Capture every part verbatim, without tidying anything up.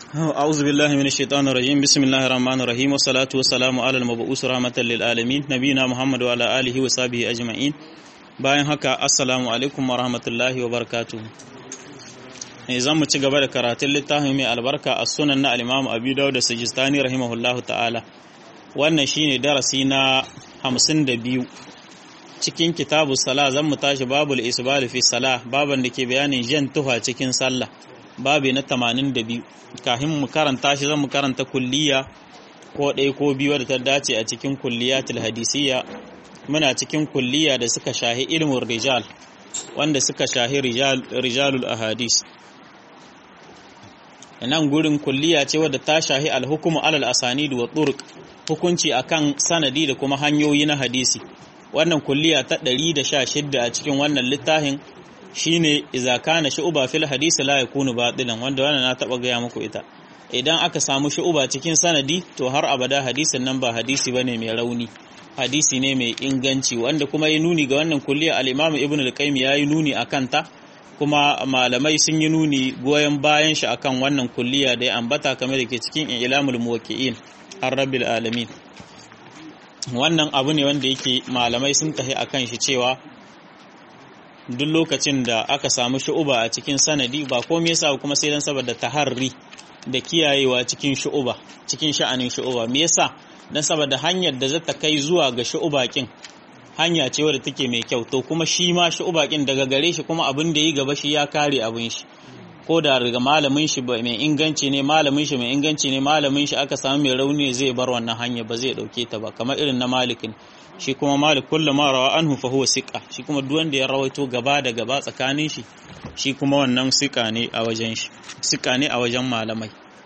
أعوذ بالله من الشيطان الرجيم بسم الله الرحمن الرحيم والصلاة والسلام على المبعوث رحمة للعالمين نبينا محمد وعلى آله وصحبه أجمعين bayan haka assalamu alaikum wa rahmatullahi wa barakatuh zan mu ci gaba da karatun littafin mai albarka a sunan na al-Imam Abi Dawud da Sijistani rahimahullahu ta'ala wannan shine darasi na hamsin da biyu cikin kitabu sala zan mu tashi babul isbal fi salah baban da ke bayanin jan tuha cikin sallah babi na tamanin da biyu kafin mu karanta shi zan mu karanta kulliya ko ɗaya ko biyu da ta dace a cikin kulliyatul hadisiyya muna cikin kulliya da suka shahi ilmin rijal wanda suka shahi rijal rijalul ahadis nan gurin kulliya ce wadda ta shahi alhukumu alal asanid wa turuq hukunci akan sanadi da kuma hanyoyi na hadisi wannan kulliya ta ɗari da sha shida a cikin wannan littafin shine idza kana shu'ba fil hadisi la yakunu batilan wanda wannan na taba gaya muku ita idan aka samu shu'ba cikin sanadi to har abada hadisin nan ba hadisi bane mai rauni hadisi ne mai inganci wanda kuma yi nuni ga wannan kulliya al-Imam Ibn al-Qayyim yayi nuni akan ta kuma malamai sun yi nuni goyen bayan shi akan wannan kulliya da ya ambata kamar da ke cikin Ilamul Muwaqqi'in ar-Rabbil Alamin wannan abu ne wanda yake malamai sun tahi akan shi cewa duk lokacin da aka samu shu'uba a cikin sanadi ba komai yasa kuma sai dan saboda taharri da kiyayewa cikin shu'uba cikin sha'anin shu'uba me yasa dan saboda hanyar da zata kai zuwa ga shu'uba kin hanya ce wadda take mai kyau to kuma shi ma shu'uba kin daga gare shi kuma abin da yi gaba shi ya kare abin shi ko da daga malamin shi mai inganci ne malamin shi mai inganci ne malamin shi aka samu mai rauni zai bar wannan hanya ba zai dauke ta ba kamar irin na malikin shi kuma malik kullu ma rawa anhu fa huwa siqa shi kuma duk wanda ya rawaito gaba da gaba tsakanin shi shi kuma wannan siqa ne a wajen shi siqa ne a wajen malamai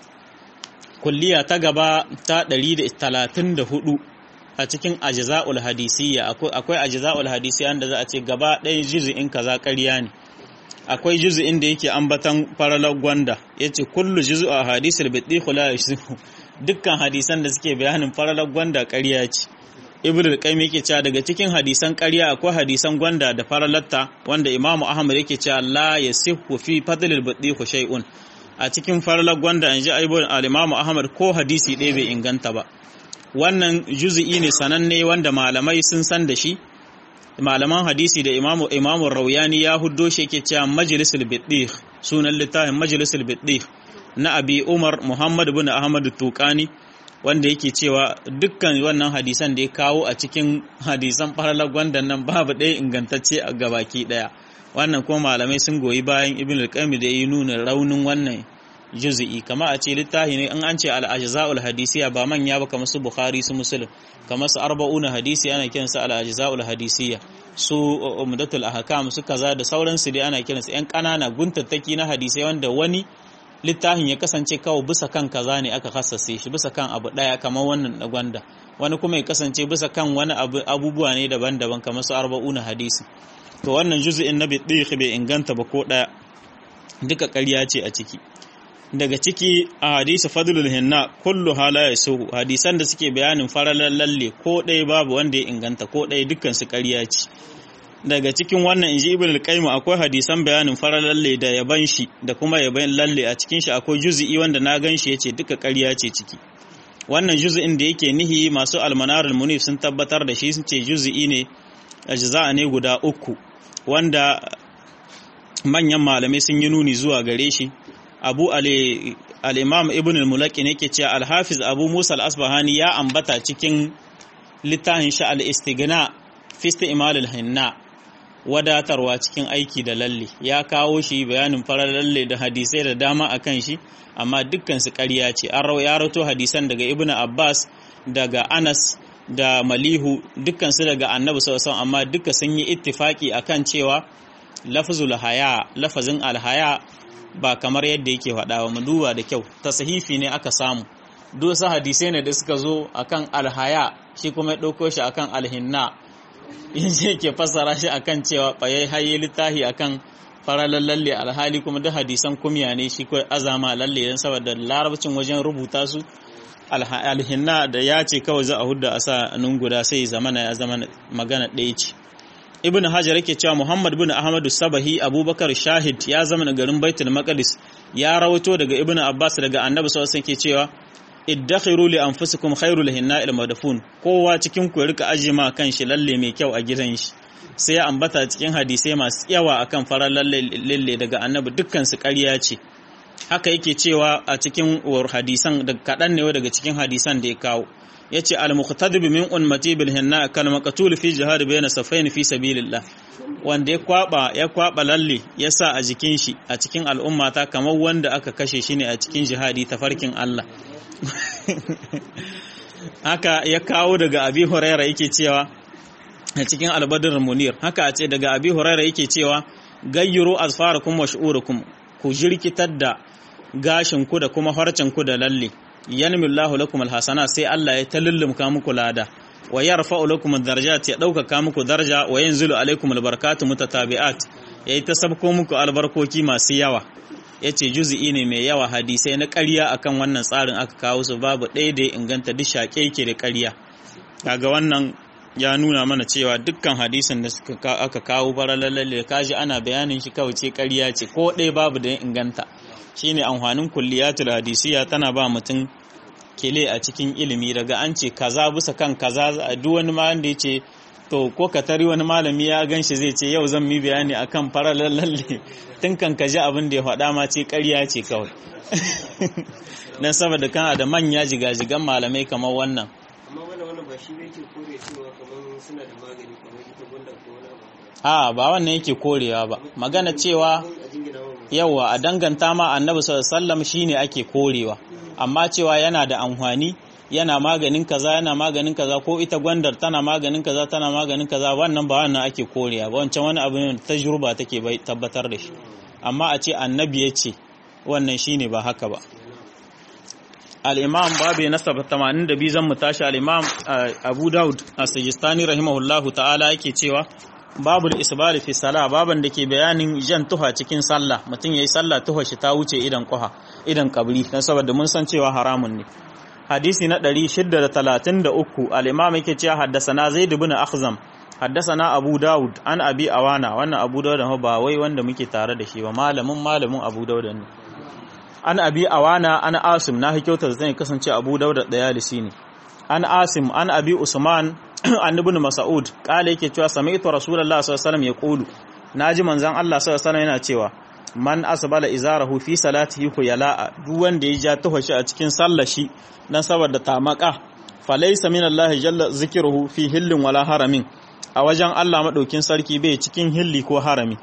kulliya ta gaba ta ɗari da talatin da hudu a cikin ajza'ul hadisiyya akwai akwai ajza'ul hadisiyya da za a ce gaba ɗaya juz'in kaza ƙarya ne akwai juz'in da yake ambatan faralar gwanda yace kullu juz'u ahadisul bid'i la yashzu dukkan hadisan da suke bayanin faralar gwanda ƙarya ce ibnu al-qayyim yake cewa daga cikin hadisan ƙarya akwai hadisan gwanda da faralatta wanda imamu ahmad yake cewa la yasihu fi fadlil bid'i shay'un a cikin faralar gwanda an ji aibon al-imamu ahmad ko hadisi ɗaya bai inganta ba wannan juz'i ne sananne wanda malamai sun san da shi malaman hadisi da imamu imamu rauyani ya huddo shi yake cewa majlisul bidih sunan littafin majlisul bidih na abi umar muhammad ibn ahmad tuqani wanda yake cewa dukkan wannan hadisan da ya kawo a cikin hadisan faralar gwandan nan babu ɗaya ingantacce a gabaki ɗaya wannan kuma malamai sun goyi bayan ibn al-qayyim da yi nuna raunin wannan juz'i kama a ce littafi ne in an ce al-ajza'ul hadisiyya ba manya ba kamar su bukhari su muslim kamar su arba'una hadisi ana kiran su al-ajza'ul hadisiyya su umdatul ahkam su kaza da sauransu dai ana kiran su yan kanana guntattaki na hadisai wanda wani littafin ya kasance kawai bisa kan kaza ne aka kassace shi bisa kan abu daya kamar wannan na gwanda wani kuma ya kasance bisa kan wani abubuwa ne daban-daban kamar su arba'una hadisi to wannan juz'in na bidih bai inganta ba ko daya duka ƙarya ce a ciki daga ciki a hadisi fadlul hinna kullu hala yasuhu hadisan da suke bayanin faralan lalle ko ɗaya babu wanda ya inganta ko ɗaya dukkan su ƙarya ce daga cikin wannan inji ibn al-qayyim akwai hadisan bayanin faralan lalle da yaban shi da kuma yaban lalle a cikin shi akwai juz'i wanda na ganshi yace duka ƙarya ce ciki wannan juz'in da yake nihi masu al-manar al-munif sun tabbatar da shi sun ce juz'i ne ajza'a ne guda uku wanda manyan malamai sun yi nuni zuwa gare shi abu al-imam ibn al-mulaqi ne ke cewa al-hafiz abu musa al-asbahani ya ambata cikin littafin sha al-istighna fi istimal al-hinna wadatarwa cikin aiki da lalle ya kawo shi bayanin farar lalle da hadisai da dama akan shi amma dukkan su ƙarya ce an ya rawato hadisan daga ibn abbas daga anas da malihu dukkan su daga annabi sallallahu alaihi wasallam amma duka sun yi ittifaki akan cewa lafzul haya lafazin al-haya ba kamar yadda yake faɗa ba mu duba da kyau tasahifi ne aka samu dosa hadisai ne da suka zo akan alhaya shi kuma ya ɗauko shi akan alhinna yanzu yake fassara shi akan cewa ɓayai haye littahi akan faralan lalle alhali kuma da hadisan kumya ne shi kawai azama lalle don saboda larabcin wajen rubuta su alhinna da ya ce kawai za a hudda a sa nun guda sai zamana ya zama magana ɗaya ce ibn hajar yake cewa muhammad bin ahmadu sabahi abubakar shahid ya zama garin baitul maqdis ya rawato daga ibnu abbas daga annabi sallallahu alaihi wasallam ke cewa iddakhiru li anfusikum khairul hinna'il madfun, kowa cikin ku rika ajima kan shi lalle mai kyau a gidan shi. Sai ya ambata cikin hadisai masu yawa akan farar lalle daga annabi, dukkan su ƙarya ce. Haka yake cewa a cikin hadisan da kaɗan ne daga cikin hadisan da ya kawo, yace al-muqtadib min ummati bil hinna kal maqtul fi jihad bayna safayn fi sabilillah, wanda ya kwaba ya kwaba lalle ya sa a jikin shi a cikin al'ummata kamar wanda aka kashe shi ne a cikin jihadi tafarkin Allah. Haka ya kawo daga Abi Hurairah yake cewa a cikin Al-Badr Munir, haka a ce daga Abi Hurairah yake cewa gayyiru azfarakum wa shu'urakum, ku jirkitar da gashin ku da kuma harcen ku da lalle, yanmillahu lakum alhasana, sai Allah ya tallumka muku lada, wa yarfa'u lakum ad-darajat, ya dauka muku daraja, wa yanzilu alaikum albarakatu mutatabi'at, yayi ta sabko muku albarkoki masu yawa. Yace juz'i ne mai yawa, hadisai na ƙarya akan wannan tsarin aka kawo su, babu ɗaya da ya inganta, duk shaƙe yake da ƙarya. Kaga wannan ya nuna mana cewa dukkan hadisin da suka aka kawo faralalle da kaji ana bayanin shi kawai ce ƙarya ce, ko ɗaya babu da ya inganta. Shine amfanin kulliyatul hadisiya, tana ba mutum kile a cikin ilimi, daga an ce kaza bisa kan kaza, a duk wani ma wanda yace to ko ka tari wani malami ya ganshi zai ce yau zan mi bayani akan faralalle, tun kan kaji abin da ya faɗa ma ce ƙarya ce kawai. Dan saboda kana da manya jigajigan malamai kamar wannan. Amma wannan wannan ba shi ne yake kore cewa kamar suna da magani kamar ita gwanda ko wani abu. A ba wannan yake korewa ba, magana cewa yawa a danganta ma annabi sallallahu alaihi wasallam shine ake korewa, amma cewa yana da amfani, yana maganin kaza yana maganin kaza, ko ita gwandar tana maganin kaza tana maganin kaza, wannan ba wannan ake korewa ba, wancan wani abu ne tajruba take bai tabbatar da shi. Amma a ce annabi ya ce wannan shine ba haka ba. Al-Imam babu na tamanin da biyu zan mu tashi. Al-Imam Abu Dawud as-Sijistani rahimahullahu ta'ala yake cewa babu al-isbal fi salah, baban da ke bayanin jan tuha cikin sallah, mutum yayi sallah tuha shi ta wuce idan kuha idan kabri, dan saboda mun san cewa haramun ne. Hadisi na ɗari shida da talatin da uku, al-Imam yake cewa haddasana Zaid ibn Akhzam, haddasana Abu Dawud an Abi Awana, wannan Abu Dawud ba wai wanda muke tare da shi ba, malamin malamin Abu Dawud ne. An Abi Awana an Asim, na hikyautar zai kasance Abu Dawud da Yalisi ne. An Asim an Abi Usman an ibn Mas'ud kale yake cewa sami'tu Rasulullah sallallahu alaihi wasallam yaqulu, naji manzon Allah sallallahu alaihi wasallam yana cewa man asbala izarahu fi salatihi khuyala, duk wanda ya ja tuhashi a cikin sallar shi dan saboda tamaka, falaysa min Allah jalla zikruhu fi hillin wala haramin, a wajen Allah madaukin sarki bai cikin hilli ko harami.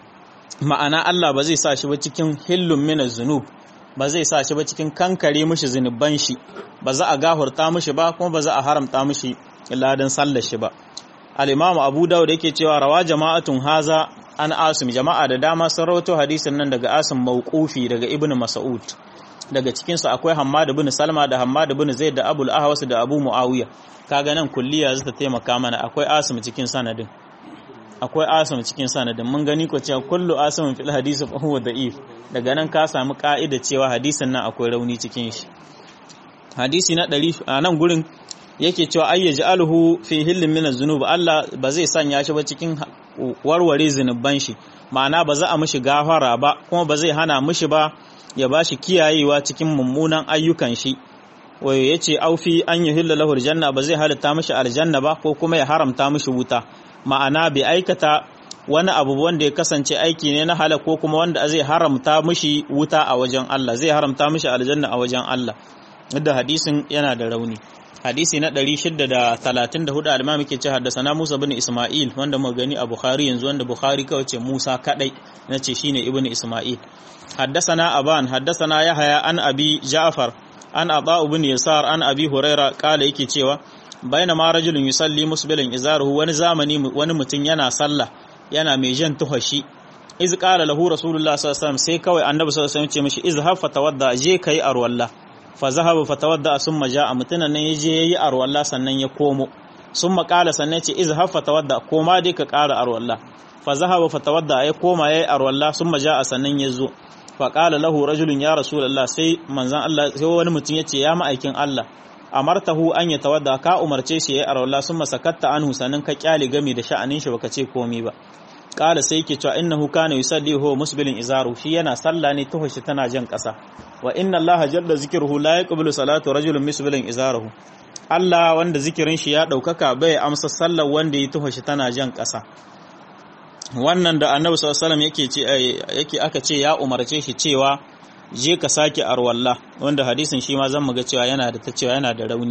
Ma'ana Allah ba zai sa shi ba cikin hillun min az-zunub, ba zai sa shi ba cikin kankare mishi zinuban shi, ba za a gahurta mishi ba, kuma ba za a haramta mishi ladan sallar shi ba. Al-Imam Abu Dawud yake cewa rawa jama'atun haza an Asim, jama'a da dama sun rawaito hadisin nan daga Asim mauqufi daga Ibn Mas'ud. Daga cikin su akwai Hammad ibn Salma da Hammad ibn Zaid da Abu al-Ahwas da Abu Muawiya. Kaga nan kulliya zata taimaka mana, akwai Asim cikin sanadin. Akwai Asim cikin sanadin. Mun gani ko cewa kullu Asim fil hadisi fa huwa da'if. Daga nan ka samu ka'ida cewa hadisin nan akwai rauni cikin shi. Hadisi na ɗari a nan gurin yake cewa ayyaji alhu fi hillin min az-zunub, Allah ba zai sanya shi ba cikin warware zinuban shi, ma'ana ba za a mishi gafara ba, kuma ba zai hana mishi ba ya bashi kiyayewa cikin mummunan ayyukan shi. Wayo yace aufi an yuhilla lahu aljanna, ba zai halitta mishi aljanna ba, ko kuma ya haramta mishi wuta, ma'ana bai aikata wani abu wanda ya kasance aiki ne na halal, ko kuma wanda zai haramta mishi wuta a wajen Allah, zai haramta mishi aljanna a wajen Allah. Da hadisin yana da rauni. Hadisi na ɗari shida da talatin da hudu, al-Imam yake ce haddasana Musa bin Isma'il, wanda muka gani a Bukhari yanzu, wanda Bukhari kawai ce Musa kadai, nace shine Ibn Isma'il. Haddasana Aban, haddasana Yahya an Abi Ja'far an Aba ibn Yasar an Abi Huraira kala yake cewa bainama rajulun yusalli musbilan izaruhu, wani zamani wani mutum yana sallah yana mai jan tuhashi, iz qala lahu Rasulullah sallallahu alaihi wasallam, sai kawai Annabi sallallahu alaihi wasallam ce mishi izhab fatawadda, je kai arwalla. Fa zahaba fatawadda summa jaa, mutunan nan yaje yayi arwalla sannan ya komo. Summa qala, sannan ce izhab fatawadda, koma dai ka ƙara arwalla. Fa zahaba fatawadda, ya koma yayi arwalla, summa jaa sannan yazo. Fa qala lahu rajulun ya Rasulullah, sai manzon Allah sai wani mutum yace ya ma'aikin Allah, amartahu an yatawadda, ka umarce shi yayi arwalla, summa sakatta anhu, sannan ka kyale game da sha'anin shi baka ce komai ba. qala sai yake cewa innahu kana yusalli huwa musbilin izaru shi yana sallah ne tuhushi tana jan ƙasa wa inna allaha jalla zikruhu la yaqbalu salatu rajulin musbilin izaruhu Allah wanda zikirin shi ya daukaka bai amsa sallar wanda yi tuhushi tana jan ƙasa. Wannan da annabi sallallahu alaihi wasallam yake ce yake aka ce ya umarce shi cewa je ka sake arwalla, wanda hadisin shi ma zan muga cewa yana da ta cewa yana da rauni.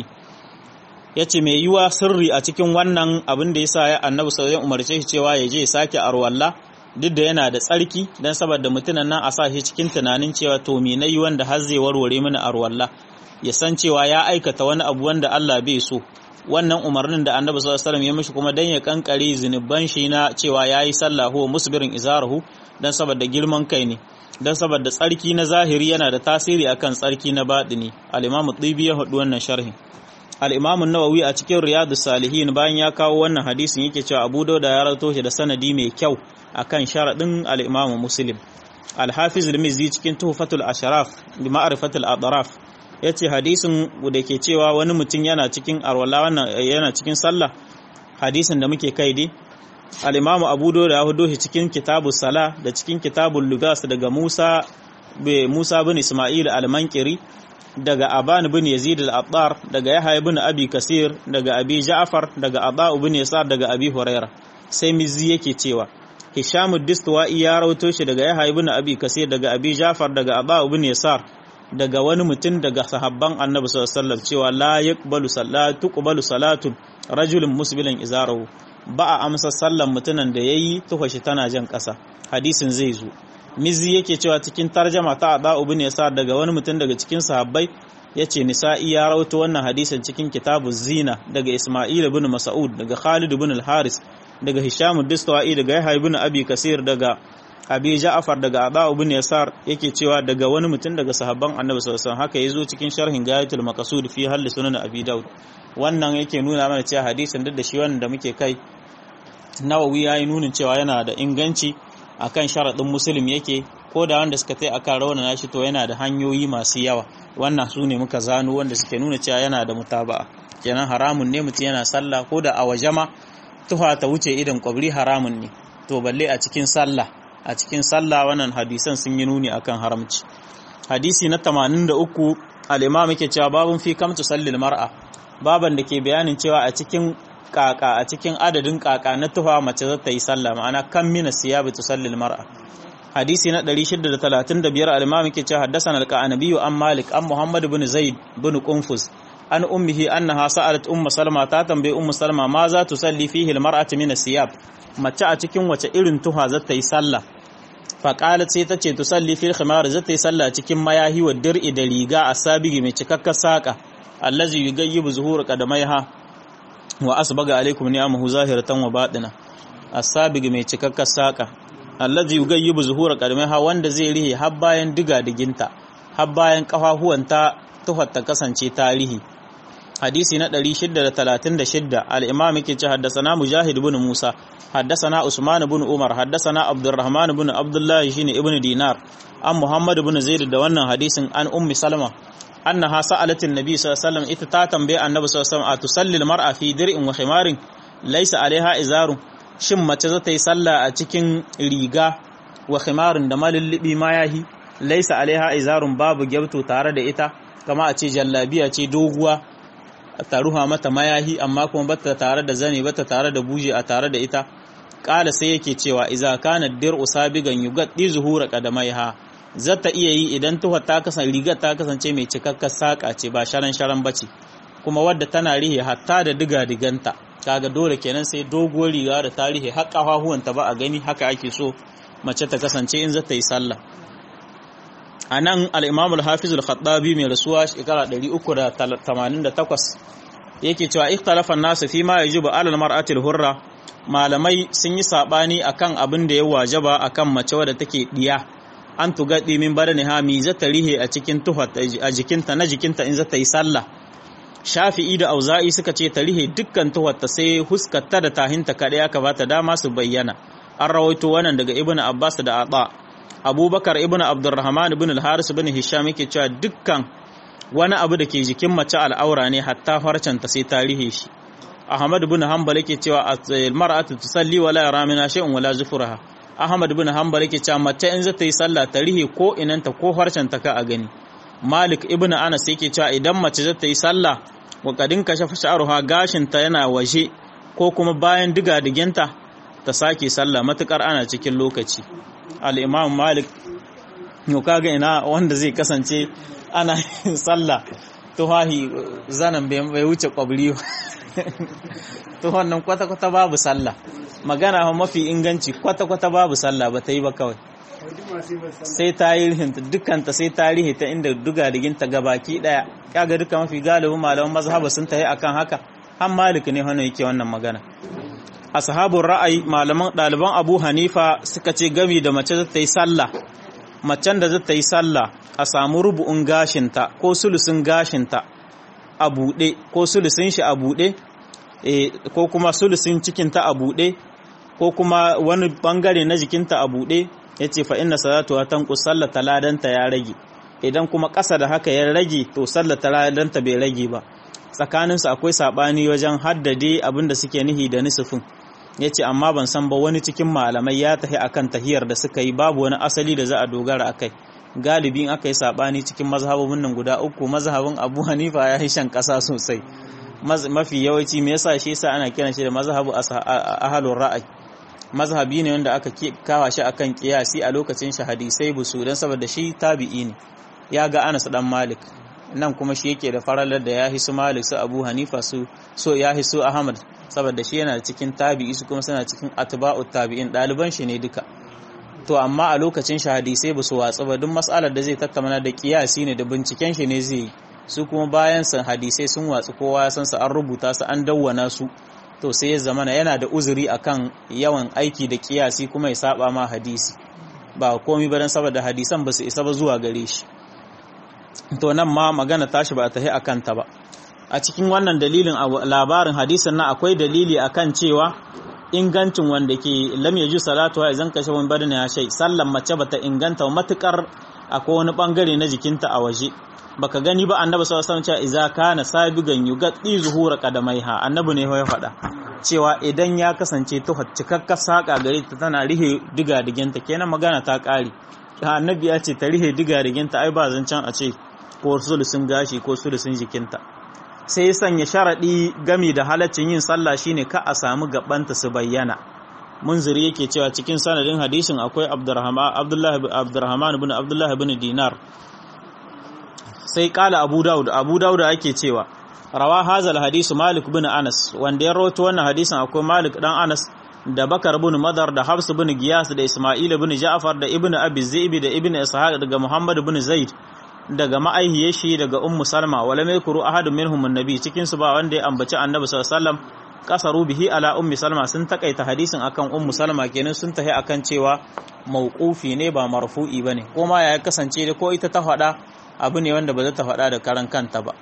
Yace mai yiwa sirri a cikin wannan abin da yasa ya annabi sallallahu alaihi wasallam umarce shi cewa ya je ya sake arwalla duk da yana da tsarki dan saboda mutunan nan a sa shi cikin tunanin cewa to me nayi wanda har zai warware mini arwalla, ya san cewa ya aikata wani abu wanda Allah bai so. Wannan umarnin da annabi sallallahu alaihi wasallam ya mishi kuma dan ya kankare zinuban shi na cewa yayi sallah huwa musbirin izarahu dan saboda girman kai ne, dan saboda tsarki na zahiri yana da tasiri akan tsarki na batini. Al-Imam Tibi ya hudu wannan sharhi. Al-Imam An-Nawawi a cikin Riyadus Salihin bayan ya kawo wannan hadisin yake cewa Abu Dawud ya rawaito shi da sanadi mai kyau akan sharadin al-Imam Muslim. Al-Hafiz al-Mizzi cikin Tuhfatul Ashraf bi ma'rifatil adraf yace hadisin da ke cewa wani mutum yana cikin arwala wannan yana cikin sallah, hadisin da muke kai dai al-Imam Abu Dawud ya hudo shi cikin Kitabus Salah da cikin Kitabul Lugas daga Musa be Musa bin Isma'il al-Manqiri daga Aban bin Yazid al-Attar daga Yahya bin Abi Kasir daga Abi Ja'far daga Aba bin Yasar daga Abi Hurairah. Sai Mizzi yake cewa Hisham ad-Distawai ya rawaito shi daga Yahya bin Abi Kasir daga Abi Ja'far daga Aba bin Yasar daga wani mutum daga sahabban Annabi sallallahu alaihi wasallam cewa la yaqbalu salatu tuqbalu salatu rajulun musbilan izarahu, ba a amsa sallan mutunan da yayi tufashi tana jan ƙasa. Hadisin zai zo. Mizzi yake cewa cikin tarjama ta Aba ibn Yasar daga wani mutum daga cikin sahabbai yace Nisa'i ya rawaito wannan hadisin cikin Kitabuz Zina daga Isma'il ibn Mas'ud daga Khalid ibn al-Haris daga Hisham ad-Distawai daga Yahya ibn Abi Kasir daga Abi Ja'far daga Aba ibn Yasar yake cewa daga wani mutum daga sahabban Annabi sallallahu alaihi wasallam. Haka yazo cikin sharhin Gayatul Maqsud fi Hal Sunan Abi Dawud. Wannan yake nuna mana cewa hadisin duk da shi wannan da muke kai Nawawi yayi nunin cewa yana da inganci akan sharadin Muslim yake, ko da wanda suka tai akan rawana shi to yana da hanyoyi masu yawa. Wannan su ne muka zano wanda suke nuna cewa yana da mutaba'a. Kenan haramun ne mutum yana sallah ko da a wajama tuha ta wuce idan kwabri haramun ne, to balle a cikin sallah a cikin sallah wannan hadisan sun yi nuni akan haramci. Hadisi na tamanin da uku al-Imam yake cewa babun fi kam tusallil mar'a, baban da ke bayanin cewa a cikin kaka a cikin adadin kaka na tufa mace za ta yi sallah, ma'ana kam mina siyabi tusallil mar'a. Hadisi na ɗari shida da talatin da biyar al-Imam yake cewa haddathana al-Qanabi an Malik an Muhammad ibn Zaid ibn Qunfus an ummihi annaha sa'alat ummu Salma, ta tambaye ummu Salma ma za tu salli fihi al-mar'atu min as-siyab, mace a cikin wace irin tuha za ta yi sallah. Fa qalat sai tace tu salli fil khimar, za ta yi sallah cikin mayahi wa dir'i da riga asabigi mai cikakkar saka, allazi yugayyibu zuhur qadamaiha wa asbaga alaikum ni'amahu zahiratan wa batina. Asabigi mai cikakkar saka allazi yugayyibu zuhur qadamaiha, wanda zai rihe har bayan diga diginta har bayan kafafuwanta tuhar ta kasance tarihi. Hadisi na ɗari shida da talatin da shida al-Imam yake ce haddathana Mujahid ibn Musa haddathana Usman ibn Umar haddathana Abdurrahman ibn Abdullah shine ibn Dinar an Muhammad ibn Zaid da wannan hadisin an Ummi Salma annaha sa'alatin nabi sallallahu alaihi wasallam, ita ta tambaye annabi sallallahu alaihi wasallam atusalli al-mar'a fi dir'in wa khimarin laysa alaiha izarun, shin mace za ta yi sallah a cikin riga wa khimarin da malullubi mayahi laysa alaiha izarun, babu gyabto tare da ita, kama a ce jallabiya ce doguwa ta ruha mata mayahi amma kuma bata tare da zane bata tare da buje a tare da ita. Kala sai yake cewa iza kana dir'u sabigan yugaddi zuhura qadamaiha, zata iya yi idan tuhar ta kasance rigar ta kasance mai cikakkar saka ce ba sharan sharan bace, kuma wadda tana rihe hatta da diga diganta, kaga dole kenan sai doguwar riga da ta rihe har kafafuwanta ba a gani. Haka ake so mace ta kasance in zata yi sallah. Anan al-Imam al-Hafiz al-Khattabi mai rasuwa shekara ɗari uku da tamanin da takwas yake cewa ikhtalafa an-nas fi ma yajibu 'ala al-mar'ati al-hurra, malamai sun yi sabani akan abin da ya wajaba akan mace wadda take diya, an tugadi min badaniha mi zata rihe a cikin tuhar a jikinta na jikinta in zata yi sallah. Shafi'i da Auza'i suka ce ta rihe dukkan tuhar ta sai huskarta da tahinta kadai aka bata dama su bayyana. An rawaito wannan daga Ibn Abbas da Ata. Abubakar ibn Abdurrahman ibn al-Haris ibn Hisham yake cewa dukkan wani abu da ke jikin mace al'aura ne hatta farcanta sai ta rihe shi. Ahmad ibn Hanbal yake cewa al-mar'atu tusalli wala yara minha shay'un wala zufuraha. Ahmad ibn Hanbal yake cewa mace in za ta yi sallah ta rihe ko inanta ko harcen ta ka a gani. Malik ibn Anas yake cewa idan mace za ta yi sallah wa kadin kashafa sha'ruha gashin ta yana waje ko kuma bayan diga diginta ta sake sallah matukar ana cikin lokaci. Al-Imam Malik yau kaga ina wanda zai kasance ana sallah tuhahi zanan bai wuce kwabri to wannan kwata-kwata babu sallah. Magana mafi inganci kwata-kwata babu sallah ba ta yi ba kawai. Sai ta yi rihinta dukkanta sai ta rihita inda duga diginta gabaki daya. Kaga duka mafi galibin malaman mazhaba sun tayi akan haka. Han Malik ne wannan yake wannan magana. Ashabul ra'ayi malaman daliban Abu Hanifa suka ce gami da mace ta yi sallah. Macen da zata yi sallah a samu rubu'un gashinta ko sulusun gashinta a buɗe ko sulusun shi a buɗe ko kuma sulusun cikinta a buɗe ko kuma wani bangare na jikinta a buɗe ya ce fa inna salatuwa tanqus sallata ladanta ya rage. Idan kuma ƙasa da haka ya rage to sallata ladanta bai rage ba. Tsakaninsu akwai saɓani wajen haddade abinda suke nihi da nisufin. Ya ce amma ban san ba wani cikin malamai ya tahi akan tahiyar da suka yi babu wani asali da za a dogara akai. Galibin aka yi saɓani cikin mazhabobin nan guda uku mazhabin Abu Hanifa ya yi shan ƙasa sosai. Mafi yawanci me yasa shi yasa ana kiran shi da mazhabu ahlur ra'ayi. Mazhabi ne wanda aka kawa shi akan kiyasi a lokacin shi hadisai busu dan saboda shi tabi'i ne. Ya ga Anas dan Malik. Nan kuma shi yake da faralar da ya hisu Malik su Abu Hanifa su so ya hisu Ahmad saboda shi yana cikin tabi'i su kuma suna cikin atba'ut tabi'in ɗaliban shi ne duka. To amma a lokacin shi hadisai ba su watsa ba duk mas'alar da zai tattauna da kiyasi ne da binciken shi ne zai yi. Su kuma bayan san hadisai sun watsu kowa ya san su an rubuta su an dawwana su. To sai ya zamana yana da uzuri akan yawan aiki da kiyasi kuma ya saba ma hadisi. Ba komai ba dan saboda hadisan ba su isa ba zuwa gare shi. To nan ma magana tashi ba ta yi akan ta ba. A cikin wannan dalilin labarin hadisin nan akwai dalili akan cewa ingancin wanda ke lam yaju salatu wa idan kashe wani badana ya shai sallan mace bata inganta matukar akwai wani bangare na jikinta a waje. Baka gani ba annabi sallallahu alaihi wasallam cewa idza kana sabigan yugatti zuhura qadamaiha annabi ne ya faɗa cewa idan ya kasance to cikakkar saka gare ta tana rihe diga diginta kenan magana ta kare. Annabi ya ce ta rihe diga diginta ai ba zancan a ce ko sulusun gashi ko sulusun jikinta. Sai sanya sharadi gami da halaccin yin sallah shine ka a samu gabanta su bayyana. Munziri yake cewa cikin sanadin hadisin akwai Abdurrahman Abdullah Abdurrahman ibn Abdullah ibn Dinar. Sai kala Abu Dawud Abu Dawud yake cewa rawa hazal hadisu Malik ibn Anas wanda ya rawaito wannan hadisin akwai Malik dan Anas da Bakar ibn Madar da Hafs ibn Giyas da Isma'il ibn Ja'far da Ibn Abi Zaib da Ibn Ishaq daga Muhammad ibn Zaid daga ma'aihiyar shi daga Ummu Salma wala mai kuru ahadun minhum annabi cikin su ba wanda ya ambaci Annabi sallallahu alaihi wasallam kasaru bihi ala Ummi Salma sun takaita hadisin akan Ummu Salma kenan sun tahi akan cewa mauqufi ne ba marfu'i bane ko ma ya kasance da ko ita ta faɗa abu ne wanda ba za ta faɗa da karan kanta ba.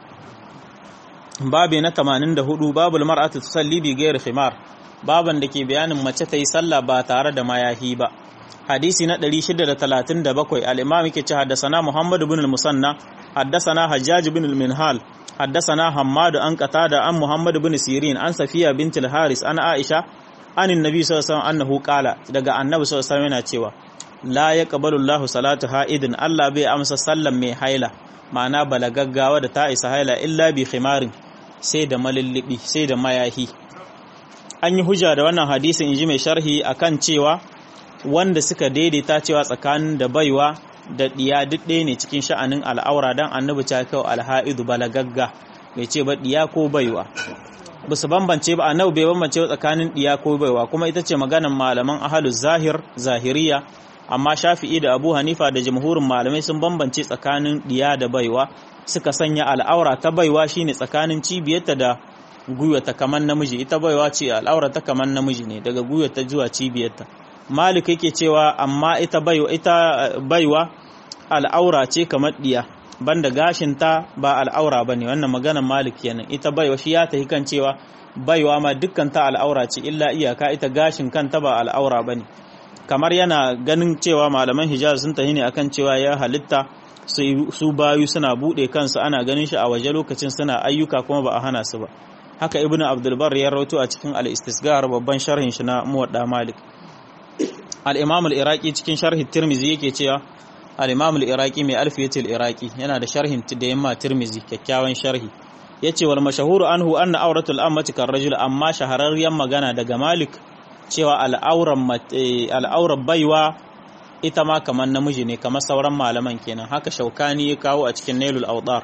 Babi na tamanin da hudu babul mar'atu tusalli bi ghairi khimar baban da ke bayanin mace ta yi sallah ba tare da mayahi ba. Hadisi na ɗari shida da talatin da bakwai al-imam yake ce haddasana Muhammad ibn al-Musanna haddasana Hajjaj ibn al-Minhal haddasana Hammad an Qatada an Muhammad ibn Sirin an Safiya bint al-Haris an Aisha anin Nabi sallallahu alaihi wasallam annahu qala daga Annabi sallallahu alaihi wasallam yana cewa la yaqbalu Allahu salatu ha'idin Allah bai amsa sallan mai haila ma'ana balagaggawa da ta isa haila illa bi khimarin sai da malillibi sai da mayahi. An yi hujja da wannan hadisin inji mai sharhi akan cewa wanda suka daidaita cewa tsakanin da baiwa da diya duk ɗaya ne cikin sha'anin al'aura dan Annabi ta kawo alha'idu balagagga bai ce ba diya ko baiwa ba su bambance ba Annabi bai bambance tsakanin diya ko baiwa kuma ita ce maganar malaman ahluz zahir zahiriya. Amma Shafi'i da Abu Hanifa da jamhurin malamai sun bambance tsakanin diya da baiwa suka sanya al'aura ta baiwa shine tsakanin cibiyarta da guyarta kamar namiji ita baiwa ce al'aura ta kamar namiji ne daga guyarta zuwa cibiyarta. Malik yake cewa amma ita baiwa ita baiwa al'aura ce kamar diya banda gashinta ba al'aura bane wannan maganar Malik kenan. Ita baiwa shi ya tafi kan cewa baiwa ma dukkan ta al'aura ce illa iyaka ita gashin kanta ba al'aura bane. Kamar yana ganin cewa malaman Hijaz sun tahi ne akan cewa ya halitta su bayu suna bude kansu ana ganin shi a waje lokacin suna ayyuka kuma ba a hana su ba. haka ibn abdul bar ya rawaito a cikin al-istisghar babban sharhin shi na muwadda malik. al-imam al-iraqi cikin sharhi tirmizi yake cewa al-imam al-iraqi mai alfiyatul iraqi yana da sharhin da yamma tirmizi kyakkyawan sharhi yace wal mashahuru anhu anna auratul ammati karrajul, amma shahararriyar magana daga malik cewa al'auran al'auran baiwa ita ma kamar namiji ne kamar sauran malaman kenan. Haka shaukani ya kawo a cikin nailul awdar.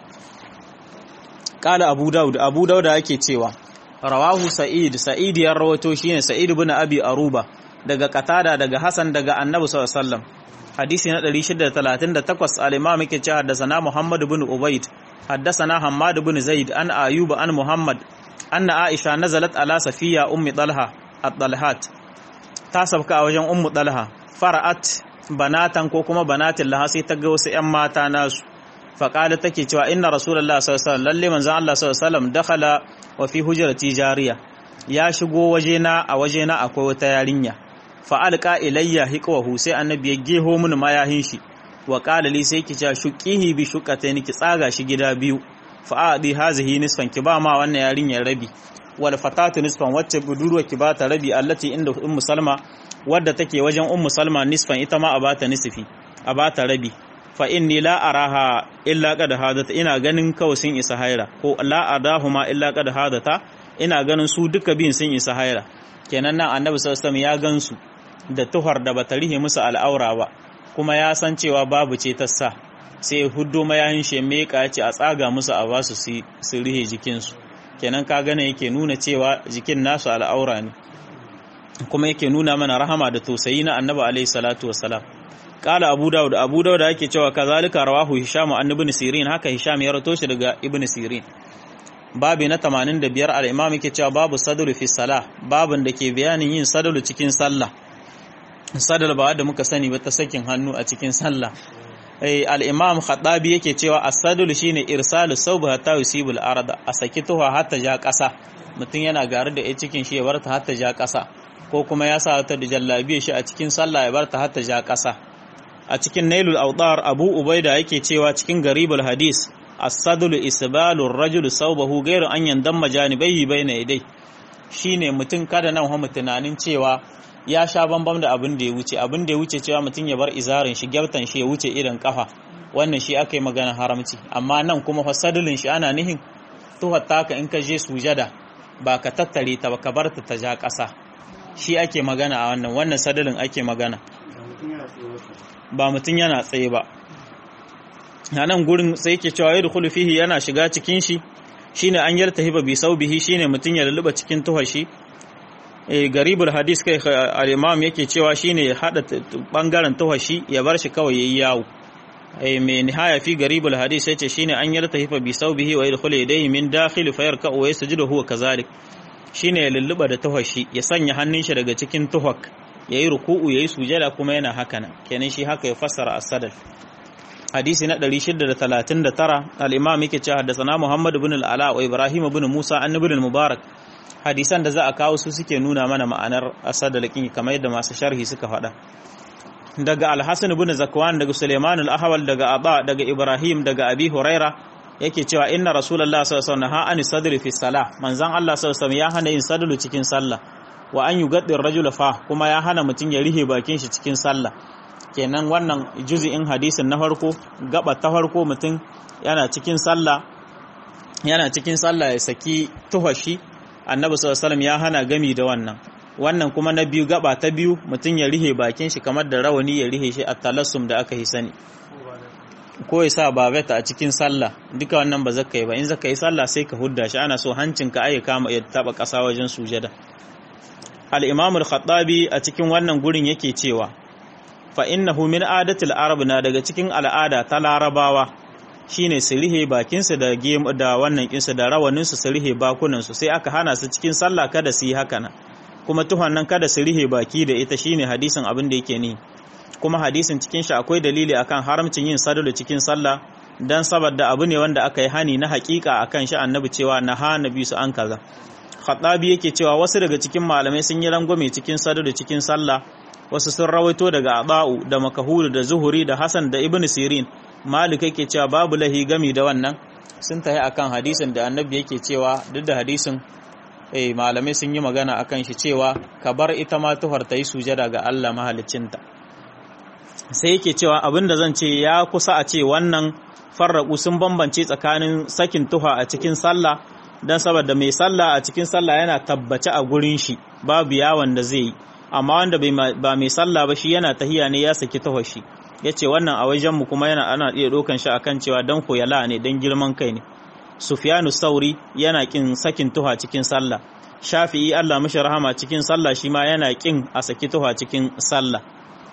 Kala abu daud abu daud yake cewa rawahu sa'id sa'id ya rawato shine sa'id ibn abi aruba daga qatada daga hasan daga annabi sallallahu alaihi wasallam hadisi na ɗari shida da talatin da takwas. al-imam yake cewa haddathana muhammad ibn ubayd haddathana hammad ibn zaid an ayuba an muhammad anna aisha nazalat ala safiya ummi talha at-talhat, ta sabka a wajen ummu talha fara'at banatan ko kuma banatin laha, sai ta ga wasu ƴan mata nasu faƙala take cewa inna rasulullah sallallahu alaihi wasallam lalle manzon Allah sallallahu alaihi wasallam dakhala wa fi hujrati jariya, ya shigo wajena a wajena akwai wata yarinya fa alqa ilayya hiqwahu, sai annabi ya geho mun mayahin shi wa qala li sai ki cewa shuqihi bi shuqatayn, ki tsaga shi gida biyu fa adi hazihi nisfan, ki ba ma wannan yarinyar rabi wal fatatu nisfan, wacce budurwa ki bata rabi allati inda ummu salma, wadda take wajen ummu salma nisfan, ita ma a bata nisfi a bata rabi. fa inni la araha illa qad hadata, ina ganin kawai sun isa haira, ko la adahuma illa qad hadata, ina ganin su duka biyun sun isa haira. Kenan nan annabi sallallahu alaihi wasallam ya gansu da tuhar da bata rihe musu al'aura ba, kuma ya san cewa babu ce ta sa, sai huddo mayahin shi me ka ce a tsaga musu a basu su rihe jikinsu. Kenan ka gane yake nuna cewa jikin nasu al'aura ne, kuma yake nuna mana rahama da tausayi na annabi alaihi salatu wassalam. Kala abu daud abu daud yake cewa kazalika rawahu hisham an ibn sirin, haka hisham ya rato shi daga ibn sirin. Babi na tamanin da biyar al-imam yake cewa babu sadlu fi salah, babin da ke bayanin yin sadlu cikin sallah. Sadal ba da muka sani ba ta sakin hannu a cikin sallah. eh al-imam Khattabi yake cewa as-sadlu shine irsalu sawb hatta yusibul arda, a saki tuha hatta ja kasa, mutum yana gare da cikin shi ya bar ta hatta ja kasa, ko kuma ya sa ta da jallabiya shi a cikin sallah ya bar ta hatta ja kasa. A cikin nailul awdar abu ubaida yake cewa cikin garibul hadis as-sadlu isbalu ar-rajul sawbahu ghayru an yandamma janibaihi bayna yadai, shine mutum kada nan hamu tunanin cewa ya sha bambam da abin da ya wuce abin da ya wuce cewa mutum ya bar izarin shi gyaftan shi ya wuce irin kafa, wannan shi aka yi magana haramci. Amma nan kuma fasadulin shi ana nihin tuhar taka in ka je sujada ba ka tattare ta ba ka bar ta ta ja ƙasa, shi ake magana a wannan wannan sadulin ake magana, ba mutum yana tsaye ba. a nan gurin sai yake cewa yadkhulu fihi yana shiga cikin shi shine an yartahiba bi saubihi, shine mutum ya lulluba cikin tuhar shi. eh garibul hadis kai al-imam yake cewa shine ya hada bangaren tuhar shi ya bar shi kawai yayi yawo. eh mai nihaya fi garibul hadis yace shine an yartahiba bi saubihi wa yadkhulu yadayhi min dakhil fa yarka wa yasjudu huwa kazalik, shine ya lulluba da tuhar shi ya sanya hannun shi daga cikin tuhar yayi ruku'u yayi sujada kuma yana haka nan, kenan shi haka ya fassara as-sadal. hadisi na ɗari shida da talatin da tara al-imam yake cewa haddathana Muhammad ibn al-Ala wa Ibrahim ibn Musa an ibn al-Mubarak. hadisan da za a kawo su suke nuna mana ma'anar as-sadal kin kamar yadda masu sharhi suka faɗa. daga al-Hasan ibn Zakwan daga Sulaiman al-Ahwal daga Aba daga Ibrahim daga Abi Huraira yake cewa inna Rasulullah sallallahu alaihi wasallam ha an sadri fi salah, manzon Allah sallallahu alaihi wasallam ya hana yin sadlu cikin sallah, wa an yugaddi ar-rajul fa, kuma ya hana mutun ya rihe bakin shi cikin sallah. kenan wannan juz'in hadisin na farko gaba ta farko mutum yana cikin sallah yana cikin sallah ya saki tuhashi, annabi sallallahu alaihi wasallam ya hana gami da wannan. wannan kuma na biyu gaba ta biyu mutum ya rihe bakin shi kamar da rawani ya rihe shi at-talassum da aka yi sani, ko ya sa babeta a cikin sallah, duka wannan ba zaka yi ba. in zaka yi sallah sai ka hudda shi, ana so hancinka ai kama ya taba kasa wajen sujada. al-imam al-Khattabi a cikin wannan gurin yake cewa fa innahu min adatil arab, na daga cikin al'ada ta larabawa shine su rihe bakin su da game da wannan kinsu da rawanin su su rihe bakunan su, sai aka hana su cikin sallah kada su yi haka nan, kuma tuhon nan kada su rihe baki da ita, shine hadisin abin da yake ni. kuma hadisin cikin shi akwai dalili akan haramcin yin sadalu cikin sallah, dan saboda abu ne wanda aka yi hani na hakika akan shi, annabi cewa na ha nabi su an kaza. Khattabi yake cewa wasu daga cikin malamai sun yi rangwame cikin sadalu cikin sallah, wasu sun rawaito daga Aba'u da Makahul da Zuhuri da Hasan da Ibn Sirin. Malik yake cewa babu lahi gami da wannan, sun tahi akan hadisin da annabi yake cewa duk da hadisin eh malamai sun yi magana akan shi cewa ka bar ita ma tuhar ta yi sujada ga Allah mahaliccinta. Sai yake cewa abinda zan ce ya kusa a ce wannan farraku sun bambance tsakanin sakin tuha a cikin sallah, dan saboda mai sallah a cikin sallah yana tabbace a gurin shi babu yawon da zai yi, amma wanda ba mai sallah ba shi yana tahiya ne ya saki tuhar shi. Yace wannan a wajen mu kuma yana ana iya dokan shi akan cewa dan koyala ne, dan girman kai ne. Sufyanu Sauri yana kin sakin tuha cikin sallah. Shafi'i Allah mishi rahama cikin sallah shi ma yana kin a saki tuha cikin sallah.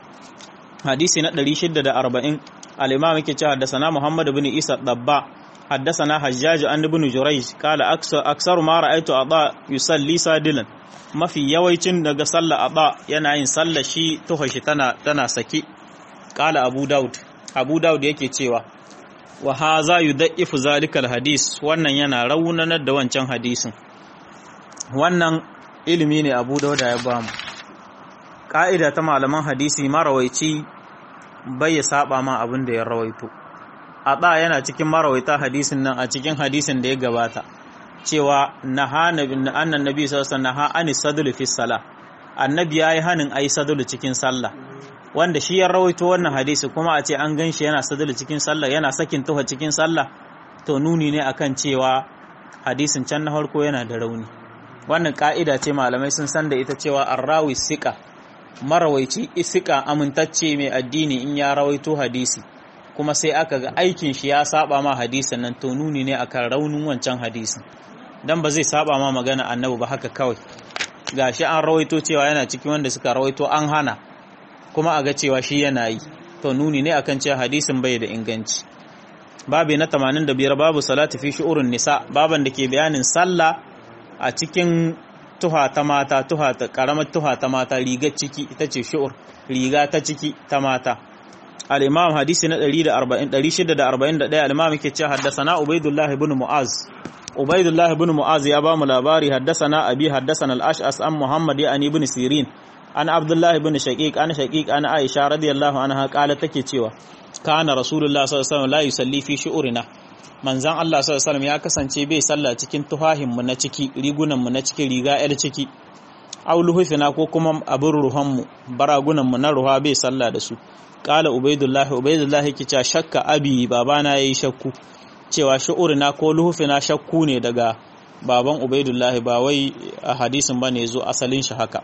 Hadisi na ɗari shida da arba'in al-Imam yake cewa haddathana Muhammad ibn Isa Dabba haddathana Hajjaj an ibn Jurayj qala aksar aksaru ma ra'aytu Aba yusalli sadilan, mafi yawancin daga sallah Aba yana yin sallah shi tuha shi tana tana saki. Qala Abu Daud Abu Daud yake cewa wa haza yudaifu zalikal hadis, wannan yana raunanar da wancan hadisin. Wannan ilimi ne Abu Dawud ya bamu. Ka'ida ta malaman hadisi, marawaici bai ya saba ma abin da ya rawaito. Ada yana cikin marawaita hadisin nan a cikin hadisin da ya gabata cewa nahana bin annan nabi sallallahu alaihi wasallam naha anis sadlu fi salah, annabi yayi hanin ayi sadlu cikin sallah. Wanda shi ya rawaito wannan hadisi kuma a ce an ganshi yana sadulu cikin sallah, yana sakin tuha cikin sallah, to nuni ne akan cewa hadisin can na farko yana da rauni. Wannan ka'ida ce malamai sun san da ita cewa arrawi sika, marawaici isika amintacce mai addini in ya rawaito hadisi kuma sai aka ga aikin shi ya saba ma hadisin nan, to nuni ne akan raunin wancan hadisin, dan ba zai saba ma magana annabi ba haka kawai. Gashi an rawaito cewa yana cikin wanda suka rawaito an hana, kuma a ga cewa shi yana yi, to nuni ne akan cewa hadisin bai da inganci. Babi na tamanin da biyar babu salati fi shu'urun nisa, baban da ke bayanin sallah a cikin tuha ta mata, tuha ta karamar tuha ta mata, rigar ciki ita ce shu'ur, riga ta ciki ta mata. Al-Imam hadisi na ɗari shida da arba'in da ɗaya al-Imam yake cewa haddathana Ubaydullah ibn Mu'az Ubaydullah ibn Mu'az ya ba mu labari, haddathana abi haddathana al-Ash'as an Muhammad ya ibn Sirin an Abdullah ibn Shaqiq an Shaqiq an Aisha radiyallahu anha kala take cewa kana Rasulullah sallallahu alaihi wasallam la yusalli fi shu'urina, manzon Allah sallallahu alaihi wasallam ya kasance bai sallah cikin tuhahin mu na ciki, rigunan mu na ciki, riga yar ciki, aw luhufina ko kuma abin ruhan mu, baragunan mu na ruha bai sallah da su. Kala Ubaydullah Ubaydullah yake cewa shakka abi, babana yayi shakku cewa shu'urina ko luhufina shakku ne daga baban Ubaydullah, ba wai a hadisin bane zo asalin shi haka.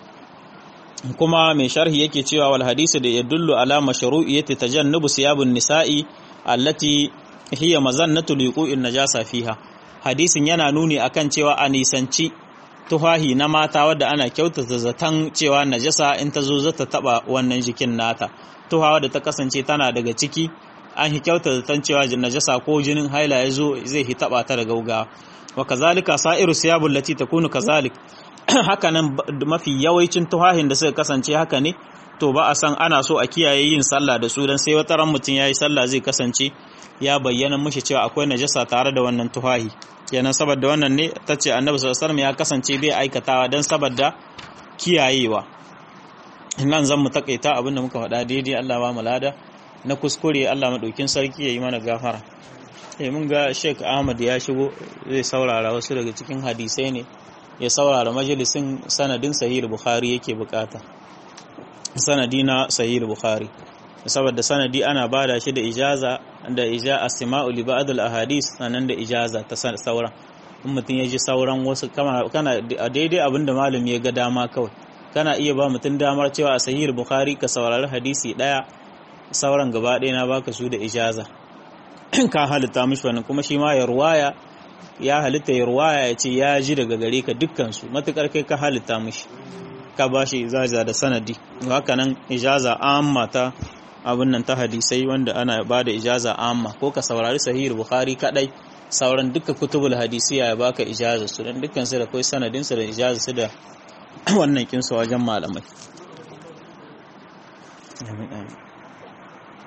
Kuma mai sharhi yake cewa wal hadisi da yadullu ala mashru'iyyati tajannubu siyabun nisa'i allati hiya mazannatu liqu'in najasa fiha, hadisin yana nuni akan cewa a nisanci tuhahi na mata wadda ana kyautata zaton cewa najasa in ta zo zata taba wannan jikin nata. Tuhawa da ta kasance tana daga ciki an hi kyautata zaton cewa najasa ko jinin haila ya zo zai hi taba ta da gaugawa. Wa kazalika sa'iru siyabul lati takunu kazalik, haka nan mafi yawancin tuhahin da suka kasance haka ne, to ba a san ana so a kiyaye yin sallah da su, dan sai wata ran mutum yayi sallah zai kasance ya bayyana mishi cewa akwai najasa tare da wannan tuhahi. Kenan saboda wannan ne tace Annabi sallallahu alaihi wasallam ya kasance bai aikatawa dan saboda kiyayewa. Nan zan mu takaita abinda muka faɗa daidai, Allah ba mu lada, na kuskure Allah madaukin sarki yayi mana gafara. Eh mun ga Sheikh Ahmad ya shigo zai saurara wasu daga cikin hadisai ne, ya saurara majalisin sanadin Sahih Bukhari yake bukata, sanadi na Sahih Bukhari, saboda sanadi ana bada shi da ijaza da ija asma'u li ba'd al ahadith, sanan da ijaza ta sauran. In mutun yaji sauran wasu kana daidai abinda malami ya ga dama, kawai kana iya ba mutun damar cewa a Sahih Bukhari ka saurari hadisi daya, sauran gaba ɗaya na baka su da ijaza ka halitta mishi wannan, kuma shi ma ya ruwaya ya halitta ya ruwaya ya ce ya ji daga gare ka dukkan su, matukar kai ka halitta mishi ka bashi ijaza da sanadi. Haka nan ijaza amma ta abin nan ta hadisai wanda ana ba da ijaza amma, ko ka saurari Sahih Bukhari kadai, sauran duka kutubul hadisiya ya baka ijaza su, dan dukkan su da kai sanadin su da ijaza su da wannan kin su wajen malamai. Amin amin.